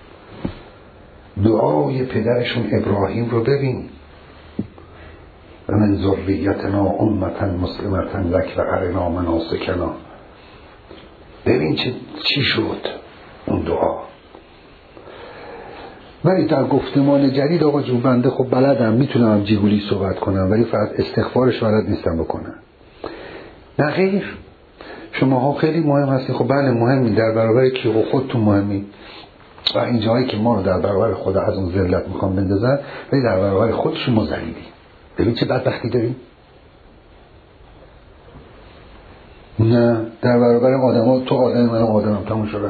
دعای پدرشون ابراهیم رو، ببین و من ذریتنا امتا مسلمتا لک و ارنا مناسکنا. ببین چه چی شد اون دعا. ولی در گفتمان جدید آقا جون بنده خب بلدم، میتونم جیگولی صحبت کنم، ولی فقط استغفارش بلد نیستم بکنم. نه غیر، شماها خیلی مهم هستی. خب بله مهمی، در برابر کی؟ خب خودتون مهمی. و این جایی که ما رو در برابر خدا از اون ذلت میخوام بندازن، ولی در برابر خودشون ما ذلیلیم. ببین چه بدبختی داریم. نه در برابر آدم‌ها تو آدم، من آدمم، تموم شد.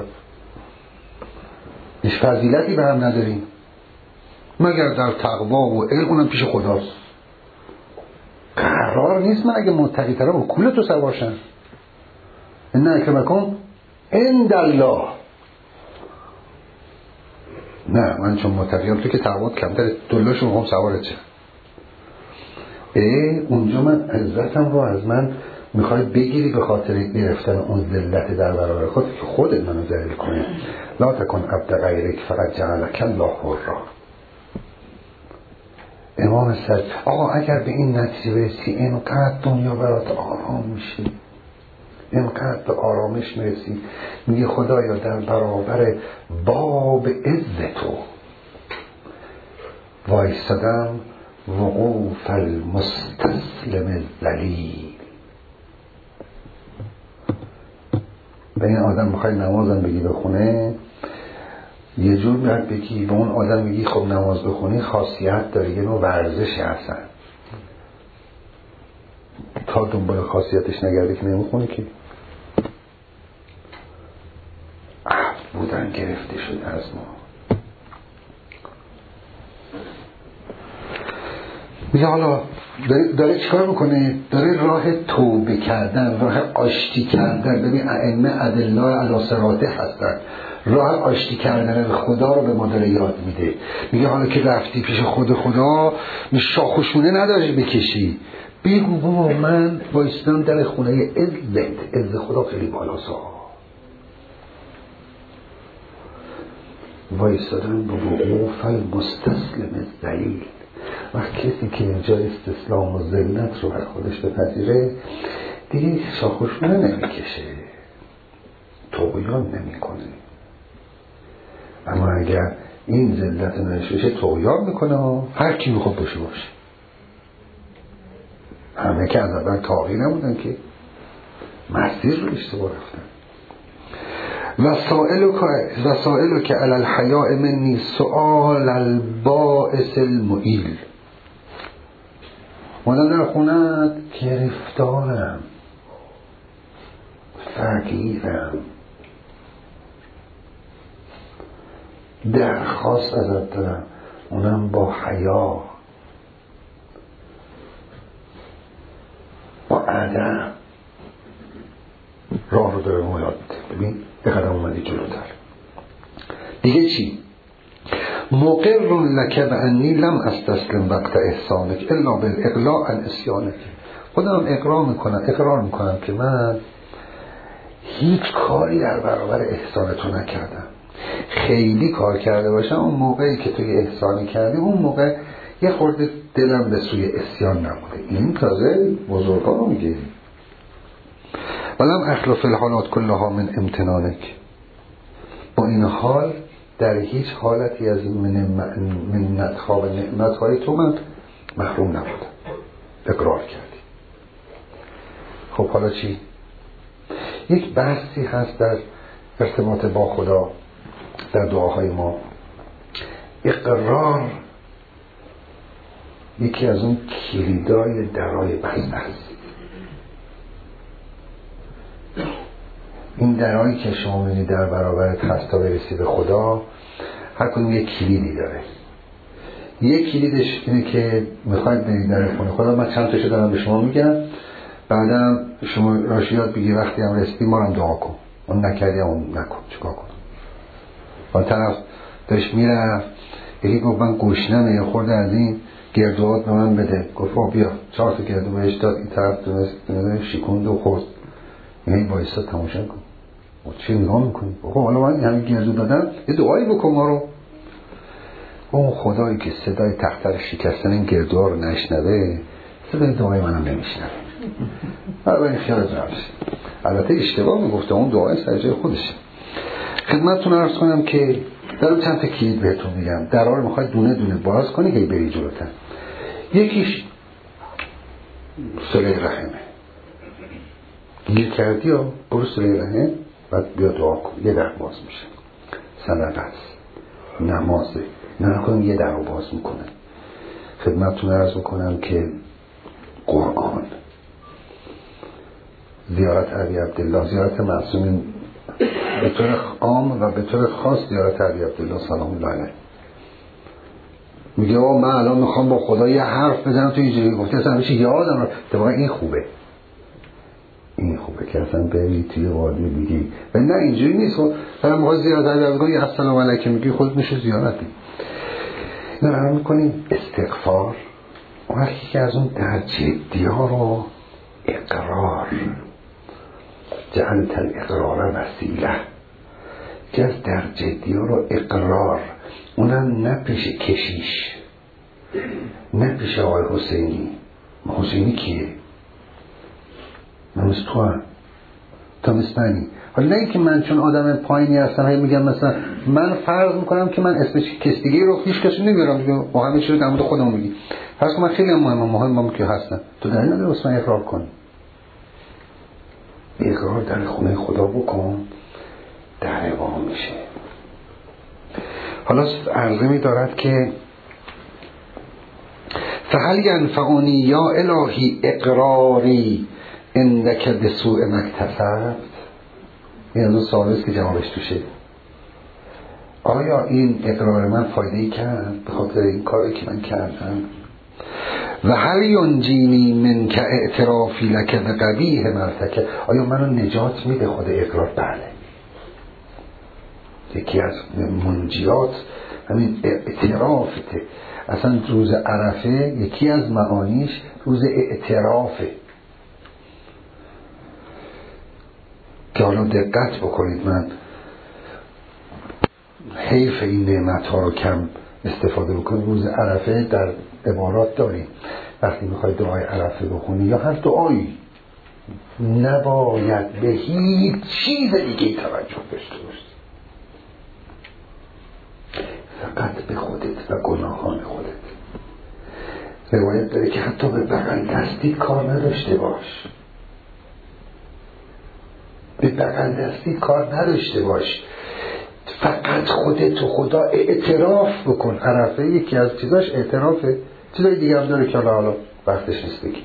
هیچ فضیلتی به هم نداریم مگر در تقوا و علم، اونم پیش خداست. قرار نیست من اگه متقی ترم و کول تو سر باشم. ان اکرمکم عند الله. نه من چون متقیم تو که تقوات کمتر، دلاشون هم سوارت چه. ای اونجا من عزتم رو از من میخوای بگیری به خاطر گرفتن اون ذلت در برابر خود که خودت منو ذلیل کنی. لا تکن عبد غیرک فقط جعلک الله حرا. امام سجاد آقا اگر به این نتیجه برسی اینقدر دنیا برات آرام میشه، اینقدر به آرامش میرسی، میگه خدایا در برابر باب عز تو وایسادم وقوف المستسلم الذلیل. به این آدم میخوای نمازم بگی بخونه، یه جور میاد بگی به اون آدم میگی خب نماز بخونی خاصیت داره، یه نوع ورزشی هستن، تا دنبال خاصیتش نگردی که نمیخونی که. عهد بودن گرفته شده از ما. میگه حالا داره, داره چیکار میکنه؟ داره راه توبه کردن، راه آشتی کردن. ببین ائمه ادله علی صراطه هستن، راه آشتی کردن خدا رو به ما داره یاد میده. میگه حالا که رفتی پیش خود خدا، شاخ و شونه نداری بکشی، بگو بابا من وایستم در خونه عزت، عز خدا خیلی بالاسا، وایستادن با وقوف المستسلم الذلیل. وقت کسی که اینجا استسلام و ذلت رو بر خودش بپذیره دیگه شاخ و شونه نمیکشه، طغیان نمیکنه. اما اگر این ذلت نشوشه طغیان میکنه، هر کی میخواد باشه باشه. همه که از اول تاقی نبودن که مسیر رو اشتباه رفتن. وسائلو که علی الحیاء منی سؤال البائس المعیل. مادم در خونت گرفتارم، فقیرم، درخواست ازت دارم، اونم با حیا، با ادب. راه رو داره ما یاد میده. ببین یه قدم اومدی جلوتر. دیگه چی؟ مقر لک بانی لم استسلم وقت احسانک الا بالاقلاع عن عصیانک. خودم اقرار میکنم اقرار میکنم که من هیچ کاری در برابر احسان تو نکردم. خیلی کار کرده باشم اون موقعی که تو یه احسانی کردی، اون موقع یه خورده دلم به سوی عصیان نبوده. این تازه بزرگان رو میگه. ولم اخلف الحالات کلها من امتنانک. با این حال در هیچ حالتی از منت‌ها و نعمت‌های تو من محروم نبودم. اقرار کردی. خب حالا چی؟ یک بحثی هست در ارتباط با خدا در دعاهای ما. اقرار یکی از اون کلیدای درای بسته است. این درایی که شما می‌بینید در برابرت هست تا برسی به خدا، هر کدوم یک کلیدی داره. یک کلیدش اینه که میخواید برید در خونه خدا. من چند تاشو دارم به شما میگم، بعدم شما راشیات بگی وقتی هم رسیدی ما هم دعا کن، اون نکردی اون نکن، چیکار کنم؟ اون طرف داشت میرفت، یکی گفت من گشنمه، یه خورده از این گردوات به من بده. گفت بیا چهار تا گردو بهش داد. این طرف دونست شیکوند و خورد. یعنی بایستا تماشا کن و چه نگاه میکنی؟ خب حالا من همین گردو دادم، یه دعایی بکن ما رو. اون خدایی که صدای تختر شکستن این گردوها رو نشنوه، صدای دعای منم نمیشنوه. برای این خیالت نمیشه. البته اشتباه میگفته، اون دعای سر جای خودشه. خدمتتون عرض کنم که دارم چند تا کلید بهتون میگم، درها رو میخواید دونه دونه باز کنی که بری جلوتر. یکیش صله رحمه. گیر کردی و برو صله رحم، بعد بیا دعا کن، یه در باز میشه. صدقه است، نمازه، نه کنم یه در رو باز میکنه. خدمتتون عرض میکنم که قرآن، زیارت علی عبدالله، زیارت معصومین به طور عام و به طور خاص زیارت علی عبدالله سلام الله علیه. میگه من الان میخوام با خدا یه حرف بزنم، تو اینجوری گفته اصلا همیشه یادم رو. طبعا این خوبه، این خوبه که اصلا بری توی وادی میگی و نه اینجوری نیست. مثلا موقع زیارت علی عبدالله السلام علیکم میگی، خودت میشه زیارتی. اینا رو میکنیم استغفار. وقتی که از اون در جدی ها رو اقرار، جعلت الاقرار وسیله، که از در جدی ها رو اقرار، اونم نه پیش کشیش، نه پیش آقای حسینی. حسینی کیه؟ من مثل تو هم، تا مثل منی. حالا نه که من چون آدم پایینی هستم هی میگم مثلا من فرض میکنم که من اسمش کس دیگه رو هیچ کسی نمیارم، با همین چیزی در مورد خودم میگی. فرض کن من خیلی مهمم، مهمم که هستم، تو در این نداره واسه من اقرار کنی. اقرار در خونه خدا بکن، در وا میشه. حالا عرضه می دارد که فهل ینفعنی یا الهی اقراری اندک بسوء مکتسبت. این از اون سوال است که جوابش توشه. آیا این اقرار من فایده ای کرد به خاطر این کاری که من کردم؟ و هل ینجینی من که اعترافی لک به قبیح مرتکب. آیا منو نجات میده خود اقرار؟ بله. یکی از منجیات همین اعترافته. اصلا روز عرفه یکی از معانیش روز اعترافه، که حالا دقت بکنید، من حیف این نعمت ها رو کم استفاده بکنید. روز عرفه در عبارات داریم وقتی میخوای دعای عرفه بخونی یا هر دعایی نباید به هیچ چیز دیگه توجه داشته باشی، فقط به خودت و گناهان خودت. روایت داره که حتی به بغل دستیت کار نداشته باش، به بغل دستیت کار نداشته باش، فقط خودت و خدا اعتراف بکن. عرفه یکی از چیزاش اعترافه. چیزای دیگه هم داره که حالا حالا وقتش نیست بگی.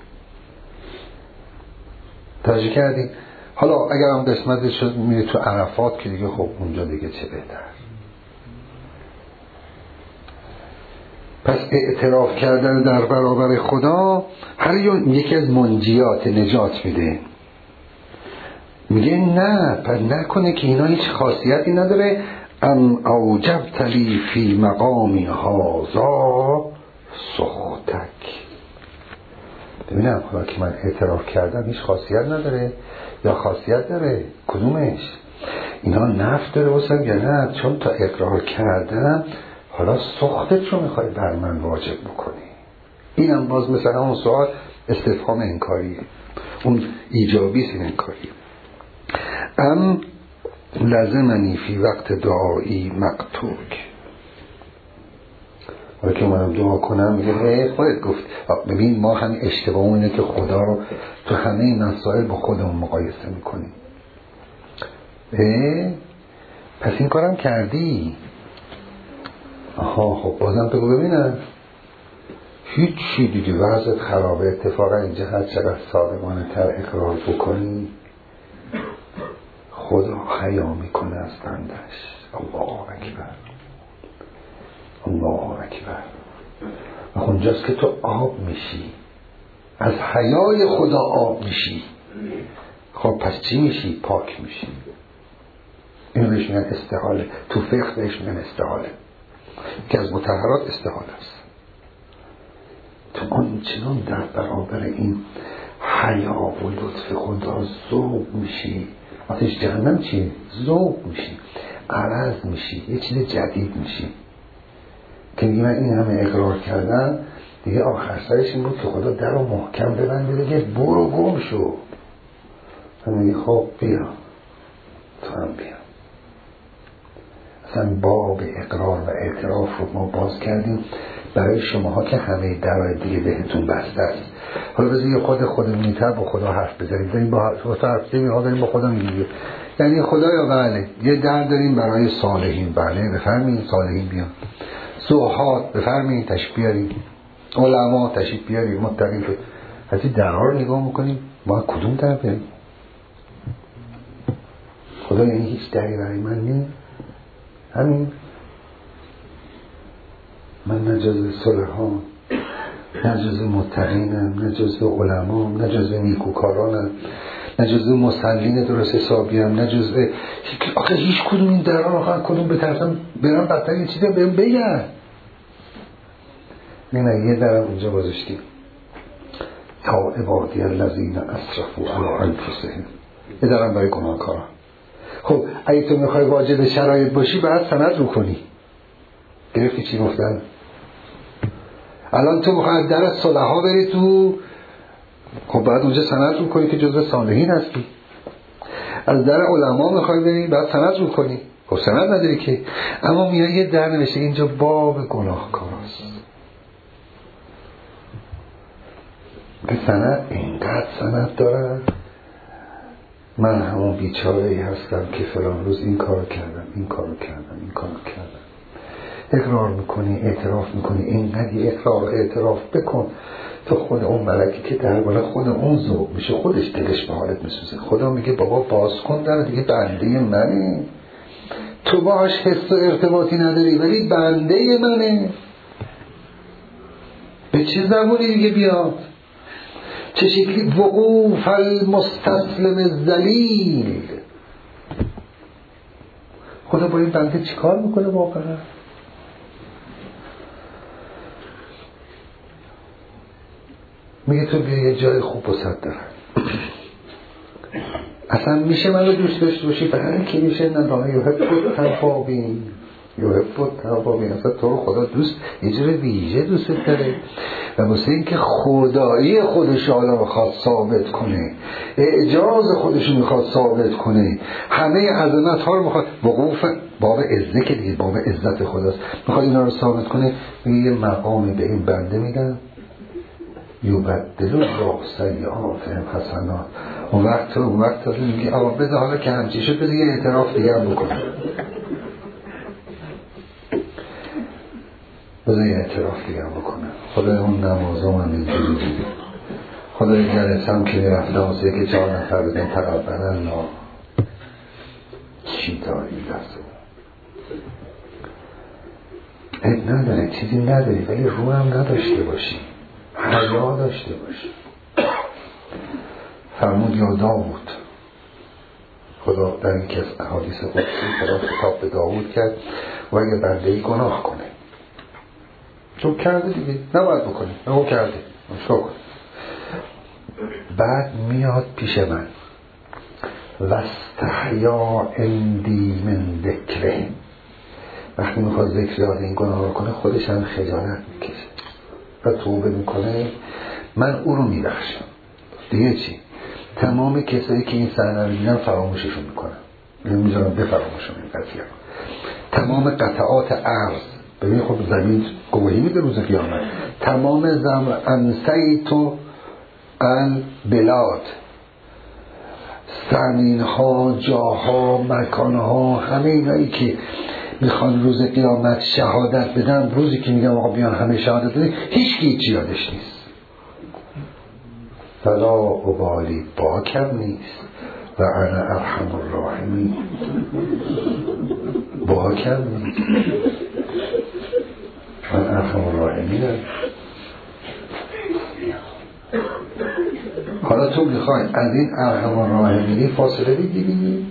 توجه کردی؟ حالا اگر هم قسمتش شد میری تو عرفات که دیگه خب اونجا دیگه چه بهتر. پس اعتراف کردن در برابر خدا هر یکی از منجیات نجات میده. میگه نه، پس نکنه که اینا هیچ خاصیتی نداره. ام اوجبت لی فی مقامی هذا سخطک. ببینم خدا که من اعتراف کردم هیچ خاصیت نداره یا خاصیت داره؟ کدومش؟ اینا نفع داره واسم یا نه؟ چون تا اقرار کردم حالا سختت رو میخوای بر من واجب بکنی. اینم باز مثلا اون سوال استفهام انکاریه، اون ایجابی است، این انکاریه. ام لازمنی فی وقت دعایی مقتوک. حالا که منم دعا کنم میگه خودت گفت. ببین ما هم اشتباه اینه که خدا رو تو همه این مسائل با خودمون مقایسه میکنیم. پس این کارم کردی؟ آها خب بازم بگو ببینم. هیچ چی دیگه وضعت خرابه. اتفاقا اینجا هر چقدر صادقانه تر اقرار بکنی خدا حیا میکنه از بندش. الله اکبر، الله اکبر. اونجاست که تو آب میشی، از حیای خدا آب میشی. خب پس چی میشی؟ پاک میشی. اینو بهش میگن استحاله. تو فقه بهش میگن استحاله، که از مطهرات استحاله است. تو آنچنان در برابر این حیا و لطف خدا ذوق میشی. آتش جهنم چیه؟ ذوق میشی، عرض میشی، یه چیز جدید میشی که میگه من این همه اقرار کردم دیگه آخر سرش این بود که خدا در رو محکم ببنده بگه برو گم شو. من میگه خب بیا، تو هم بیا. اصلا باب اقرار و اعتراف رو ما باز کردیم برای شماها که همه درهای دیگه بهتون بسته است. حالا بذارید خود خودمونی‌تر با خدا حرف بزنیم. داریم با حرف بزنیم، ها داریم با خدا میگیم یعنی خدایا بله یه در داریم برای صالحین. بله بفرمایید صالحین بیان. سوحات بفرمایید تشریف بیاریم. علما تشریف بیاریم. متقین شد. از این درها رو نگاه میکنیم ما کدوم در بریم؟ خدا یعنی هیچ دری برای من نیست؟ همین من نه جزو صالحان، نه جزو متقینم، نه جزو علمام، نه جزو نیکوکارانم، نه جزو مسلین درست حسابیم، نه جزو آخه هیچ کدوم این دران آخه کدوم بترسم برم بدتر این چیزی بهم بگن. نه نه یه درم اونجا بازشتیم تا عبادی الذین اسرفوا علی انفسهم. این دارم برای گناهکاران. خب اگه تو میخوای واجد شرایط باشی باید سند رو کنی. گرفتی چی گفتن؟ الان تو میخوای در صلحا بری تو، خب باید اونجا سند رو کنی که جزو صالحین هستی. از در علما میخوای بری باید سند رو کنی، خب سند نداری که. اما میای یه در نوشته اینجا باب گناهکاراست. به سند اینقدر سند دارن. من همون بیچاره‌ای هستم که فلان روز این کارو کردم، این کارو کردم، این کارو کردم. اقرار میکنی، اعتراف میکنی، اینقدر اقرار و اعتراف بکن تو خود اون ملکی که درباره خود اون ذوق میشه خودش دلش به حالت میسوزه. خدا میگه بابا باز کن در دیگه، بنده منه، تو باهاش حس و ارتباطی نداری ولی بنده منه. به چه زبونی دیگه بیاد؟ چه شکلی وقوف المستسلم الذلیل. خدا با این بنده چی کار میکنه واقعا؟ میگه تو بیا یه جای خوب و صد دارم. اصلا میشه من رو دوست داشته باشی؟ برای که میشه نه دانه یحب التوابین یحب التوابین. اصلا تو رو خدا دوست یه جور ویژه دوست داره و واسه این که خدایی خودش حالا میخواد ثابت کنه، اعجاز خودش میخواد ثابت کنه، همه عظمت ها رو میخواد. وقوف باب عزت که دیگه باب عزت خداست، میخواد اینا رو ثابت کنه. یه مقامی به این بنده میدن یبدل الله سیئاتهم حسنات. اون وقت تو اون وقت تو میگی آقا بذار حالا که همچی شد بذار یه اعتراف دیگه هم بکن، بذار یه اعتراف دیگه هم بکنه. خدا اون نمازم هم اینجوری دیگه، خدا این جلسم که میرفته واسه که چهار نفر بزن تقبل الله. چی داری دست عیب نداره، چیزی نداری ولی رو هم نداشته باشی، حیا داشته باشی. فرمود یا داوود، خدا در این که از احادیث قدسی خدا خطاب به داوود کرد و اگه بندهی گناه کنه تو کرده دیگه نباید بکنه، او کرده مشکل کن. بعد میاد پیش من واستحیا عندی من ذکره. وقتی میخواد ذکر یاد این گناه رو کنه خودش هم خجالت میکشه و توبه میکنه، من او رو میبخشم. دیگه چی؟ تمام کسایی که این صحنه رو دیدن فراموششون میکنن، نمیذارم بفراموشن این قضیه. تمام قطعات ارض، ببین خب زمین گواهی میده روز قیامت، تمام زم انسیتو البلاد، زمین ها، جاها، مکان ها، همه اینایی که میخوان روز قیامت شهادت بدن، روزی که میگم آقا بیان همه شهادت بدن، هیچ کی هیچ یادش نیست. فلا ابالی باکم نیست و انا ارحم الراحمین. باکم نیست من ارحم الراحمین. حالا تو میخوای از این ارحم الراحمینی فاصله بگیری؟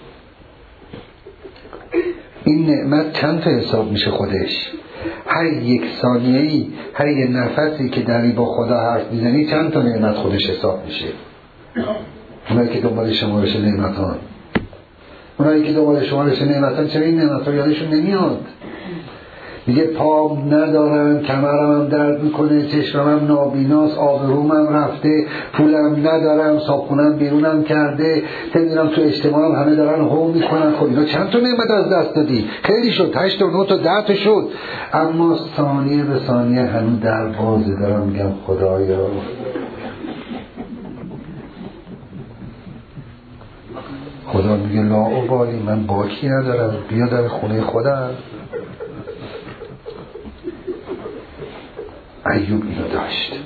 این نعمت چند تا حساب میشه خودش؟ هر یک ثانیه‌ای، هر یک نفسی که داری با خدا حرف میزنی چند تا نعمت خودش حساب میشه. اونایی که دنبال شمارش نعمتان، اونایی که دنبال شمارش نعمتان چرا این نعمت رو یادشون نمیاد؟ میگه پام ندارم، کمرم هم درد میکنه، چشمم نابیناست، آبرومم رفته، پولم ندارم، صابخونم بیرونم کرده، نمیدونم تو اجتماعم همه دارن هو میکنن. خب اینا چند تا نعمت از دست دادی؟ خیلی شد، هشت تا نه تا ده تا شد، اما ثانیه به ثانیه هنوز در بازه دارم میگم خدایا خدا میگه لا ابالی، من باکی ندارم، بیا در خونه خودم. ایوب اینو داشت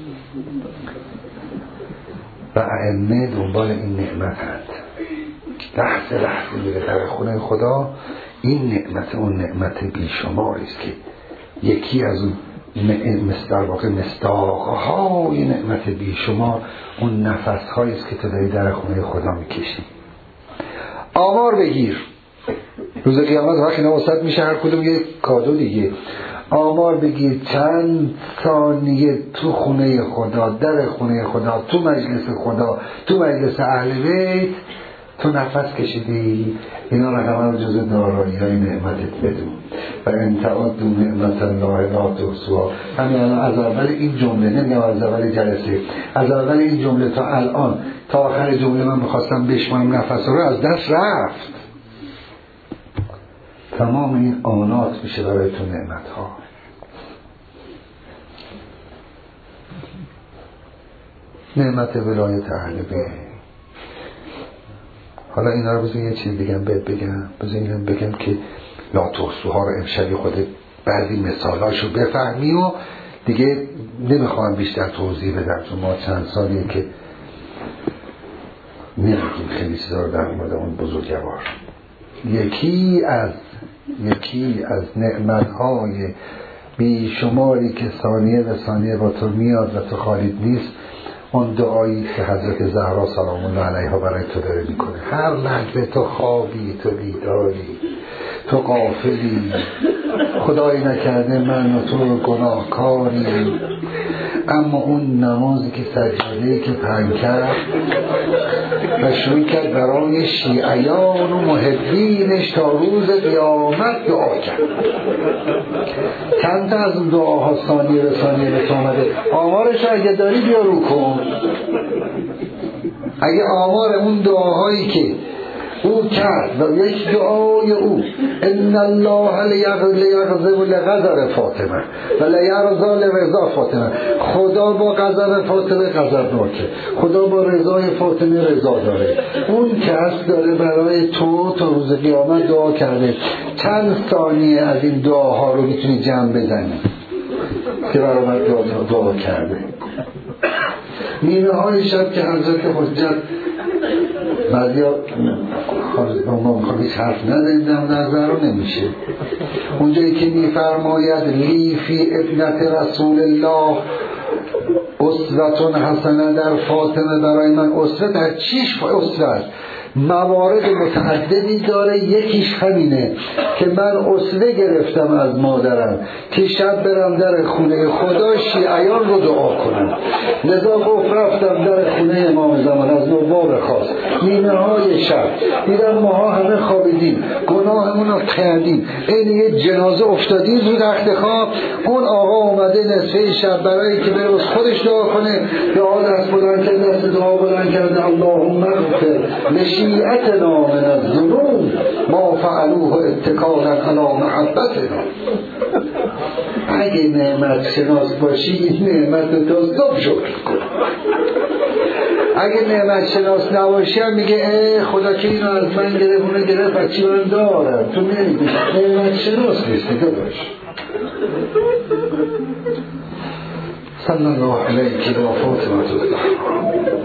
و ائمه دنبال این نعمت هست، لحظه لحظه میره در خونه خدا. این نعمت اون نعمت بیشماری است که یکی از اون در واقع مصداقهای نعمت بیشمار اون نفس‌هایی است که تو داری در خونه خدا میکشی. آمار بگیر روز قیامت وقتی نواسط میشه هر کدوم یک کادو دیگه. آمار بگیر چند ثانیه تو خونه خدا، در خونه خدا، تو مجلس خدا، تو مجلس اهل بیت تو نفس کشیدی. اینا رو همه رو جز دارایی های نعمتت بدون. و ان تعدوا نعمت الله لا تحصوها. همین الان از اول این جمله، نمیگم از اول جلسه، از اول این جمله تا الان تا آخر جمله من میخواستم بشمارم نفس رو، از دست رفت. تمام این آنات میشه برای تو نعمت ها. نعمت ولایت اهل بیت. حالا اینا رو بزن یه چیز بگم بهت بگم بزن بگم که لا تحصوها رو امشبی خود بعضی مثالاشو بفهمی و دیگه نمیخوام بیشتر توضیح بدم، چون ما چند سالیه که نمیگیم خیلی چیزا رو در مورد اون بزرگوار. یکی از یکی از نعمتهای بیشماری که ثانیه به ثانیه با تو میاد و تو خالد نیست، اون دعایی که حضرت زهرا سلام الله علیها برای تو داره میکنه. هر لحظه تو خوابی، تو بیداری، تو غافلی، خدایی نکرده من و تو گناهکاری، اما اون نمازی که سجده‌ای که پنج کرد و شروع کرد برای شیعیان و محبینش تا روز قیامت دعا کرد. چند تا از اون دعاها ثانیه به ثانیه به تو اومده. آمارش اگه داری بیا رو کن. اگه آمار اون دعاهایی که او کرد و یک دعای او ان الله لیغضب لغضب فاطمه و لیرضا لرضا فاطمه، خدا با غضب فاطمه غضبناکه، خدا با رضای فاطمه رضا داره. اون کس داره برای تو تا روز قیامت دعا کرده. چند ثانیه از این دعاها رو میتونی جمع بزنی که برای من دعا, دعا کرده. نیمه های شب که حضرت حجت بعضی ها ما میخوام هیچ حرف نداریم نظر رو نمیشه، اونجایی که میفرماید لی فی ابنت رسول الله اسوة حسنه، در فاطمه برای من اسوه، در چیش اسوه موارد متعددی داره. یکیش همینه که من اسوه گرفتم از مادرم که شب برم در خونه خدا شیعیان رو دعا کنم. لذا گفت رفتم در خونه امام زمان از نوبار خاص نیمه های شب، دیدم ماها همه خوابیدیم، گناهمون رو کردیم، این یه جنازه افتادیم رو تخت خواب. اون آقا اومده نصفه شب برای که بره خودش دعا کنه، دعا دست بلند کرده، دست دعا بلند کرده اللهم اغفر لشیعتنا من الذنوب ما فعلوه اتکالا علی محبتنا. اگه نعمت شناس باشی این نعمت رو تازداب شکر کن. اگه نعمت شناس نباشی هم میگه ای خدا که اینو از من گرفت اونو گرفت بچی من دارم، تو نمیگی نعمت شناس نیستی داداش. صلی الله علیه و فاطمه الزهرا.